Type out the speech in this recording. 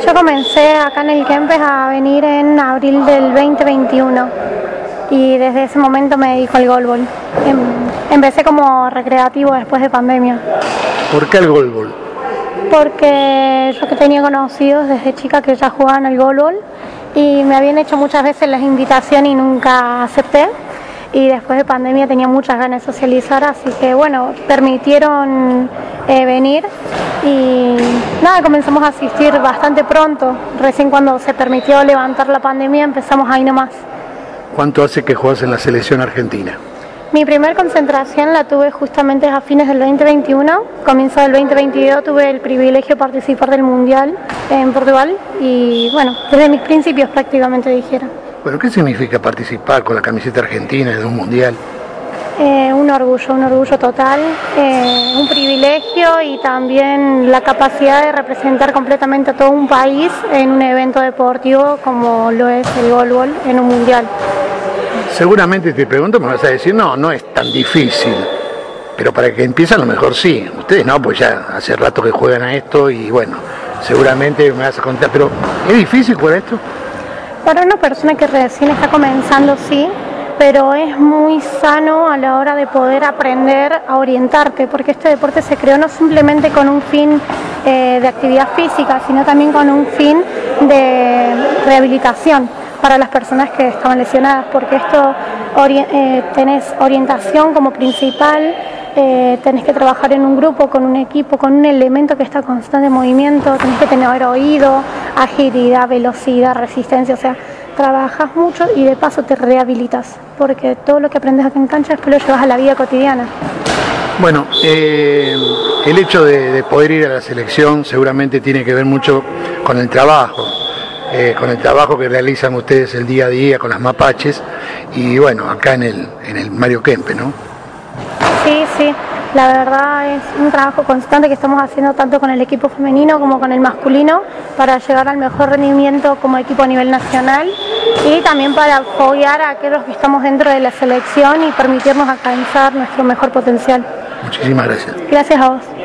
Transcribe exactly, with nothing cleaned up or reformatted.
Yo comencé acá en el Kempes a venir en abril del veinte veintiuno y desde ese momento me dedico al goalball. Em, empecé como recreativo después de pandemia. ¿Por qué el goalball? Porque yo que tenía conocidos desde chica que ya jugaban al goalball y me habían hecho muchas veces las invitaciones y nunca acepté. Y después de pandemia tenía muchas ganas de socializar, así que bueno, permitieron eh, venir y nada, comenzamos a asistir bastante pronto. Recién cuando se permitió levantar la pandemia empezamos ahí nomás. ¿Cuánto hace que jugás en la selección argentina? Mi primer concentración la tuve justamente a fines del veinte veintiuno, comienzo del veinte veintidós tuve el privilegio de participar del Mundial en Portugal y bueno, desde mis principios prácticamente dijera. Bueno, ¿qué significa participar con la camiseta argentina en un mundial? Eh, un orgullo, un orgullo total, eh, un privilegio y también la capacidad de representar completamente a todo un país en un evento deportivo como lo es el goalball en un mundial. Seguramente te pregunto, me vas a decir, no, no es tan difícil, pero para que empiece a lo mejor sí. Ustedes no, pues ya hace rato que juegan a esto y bueno, seguramente me vas a contar, pero ¿es difícil jugar esto? Para una persona que recién está comenzando, sí, pero es muy sano a la hora de poder aprender a orientarte, porque este deporte se creó no simplemente con un fin eh, de actividad física, sino también con un fin de rehabilitación para las personas que estaban lesionadas, porque esto ori eh, tenés orientación como principal, eh, tenés que trabajar en un grupo, con un equipo, con un elemento que está en constante movimiento, tenés que tener oído, agilidad, velocidad, resistencia, o sea, trabajas mucho y de paso te rehabilitas, porque todo lo que aprendes acá en cancha después lo llevas a la vida cotidiana. Bueno, eh, el hecho de, de poder ir a la selección seguramente tiene que ver mucho con el trabajo, eh, con el trabajo que realizan ustedes el día a día con las mapaches y bueno, acá en el, en el Mario Kempes, ¿no? Sí, sí, la verdad es un trabajo constante que estamos haciendo tanto con el equipo femenino como con el masculino para llegar al mejor rendimiento como equipo a nivel nacional y también para apoyar a aquellos que estamos dentro de la selección y permitirnos alcanzar nuestro mejor potencial. Muchísimas gracias. Gracias a vos.